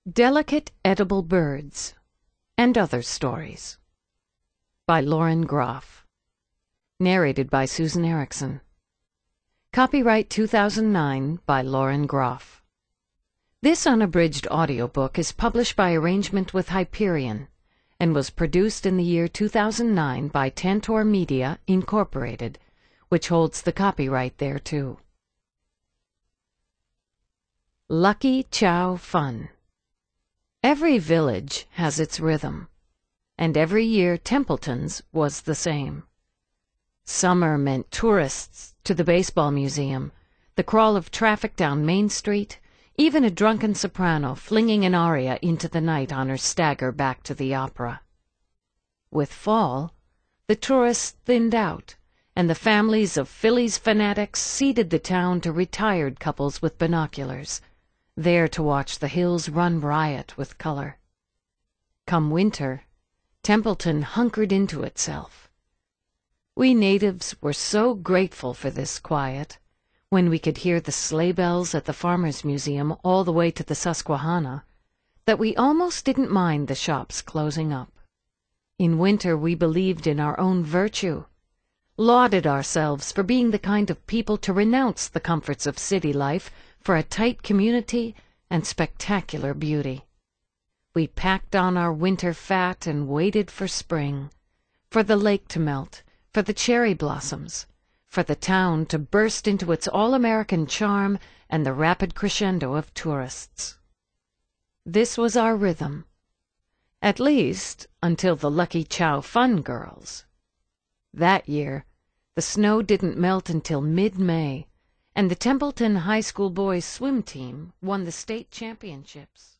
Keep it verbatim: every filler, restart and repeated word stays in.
Delicate Edible Birds and Other Stories by Lauren Groff. Narrated by Susan Erickson. Copyright two thousand nine by Lauren Groff. This unabridged audiobook is published by arrangement with Hyperion and was produced in the year two thousand nine by Tantor Media, Incorporated, which holds the copyright thereto. Lucky Chow Fun. Every village has its rhythm, and every year Templeton's was the same. Summer meant tourists to the baseball museum, the crawl of traffic down Main Street, even a drunken soprano flinging an aria into the night on her stagger back to the opera. With fall, the tourists thinned out, and the families of Phillies fanatics ceded the town to retired couples with binoculars, there to watch the hills run riot with color. Come winter, Templeton hunkered into itself. We natives were so grateful for this quiet, when we could hear the sleigh bells at the Farmers' Museum all the way to the Susquehanna, that we almost didn't mind the shops closing up. In winter we believed in our own virtue, lauded ourselves for being the kind of people to renounce the comforts of city life for a tight community and spectacular beauty. We packed on our winter fat and waited for spring, for the lake to melt, for the cherry blossoms, for the town to burst into its all-American charm and the rapid crescendo of tourists. This was our rhythm, at least until the Lucky Chow Fun girls. That year, the snow didn't melt until mid-May, and the Templeton High School boys' swim team won the state championships.